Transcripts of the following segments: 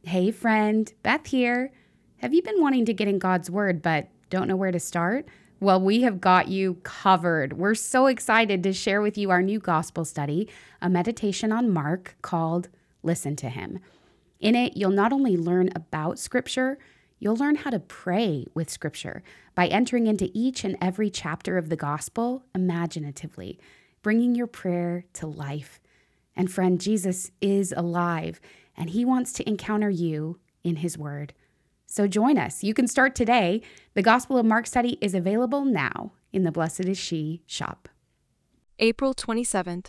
Hey friend, Beth here. Have you been wanting to get in God's Word but don't know where to start? Well, we have got you covered. We're so excited to share with you our new gospel study, a meditation on Mark called Listen to Him. In it, you'll not only learn about Scripture, you'll learn how to pray with Scripture by entering into each and every chapter of the gospel imaginatively, bringing your prayer to life. And friend, Jesus is alive, and he wants to encounter you in his word. So join us. You can start today. The Gospel of Mark study is available now in the Blessed is She shop. April 27th,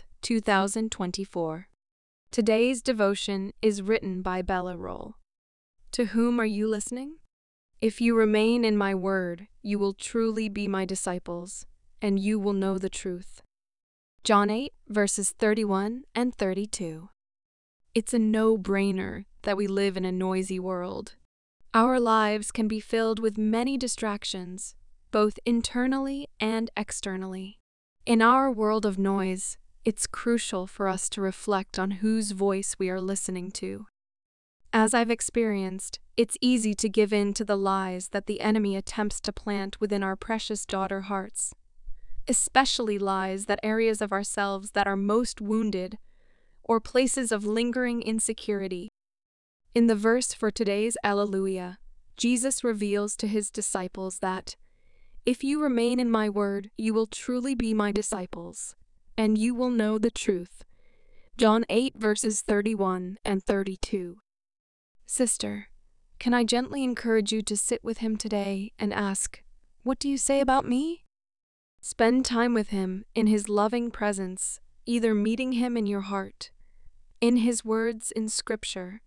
2024. Today's devotion is written by Bella Roll. To whom are you listening? If you remain in my word, you will truly be my disciples, and you will know the truth. John 8, verses 31 and 32. It's a no-brainer that we live in a noisy world. Our lives can be filled with many distractions, both internally and externally. In our world of noise, it's crucial for us to reflect on whose voice we are listening to. As I've experienced, it's easy to give in to the lies that the enemy attempts to plant within our precious daughter hearts, especially lies that areas of ourselves that are most wounded or places of lingering insecurity. In the verse for today's Alleluia, Jesus reveals to his disciples that, if you remain in my word, you will truly be my disciples, and you will know the truth. John 8, verses 31 and 32. Sister, can I gently encourage you to sit with him today and ask, what do you say about me? Spend time with him in his loving presence, either meeting him in your heart, in his words in Scripture,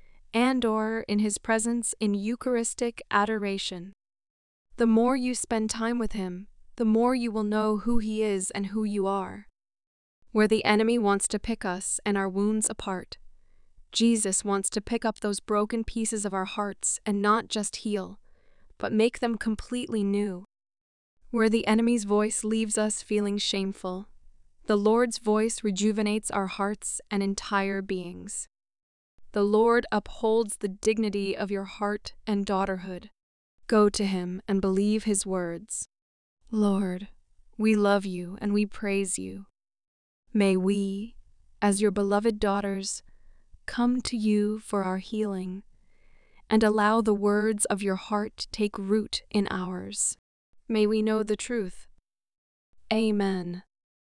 and/or in his presence in Eucharistic adoration. The more you spend time with him, the more you will know who he is and who you are. Where the enemy wants to pick us and our wounds apart, Jesus wants to pick up those broken pieces of our hearts and not just heal, but make them completely new. Where the enemy's voice leaves us feeling shameful, the Lord's voice rejuvenates our hearts and entire beings. The Lord upholds the dignity of your heart and daughterhood. Go to him and believe his words. Lord, we love you and we praise you. May we, as your beloved daughters, come to you for our healing and allow the words of your heart take root in ours. May we know the truth. Amen.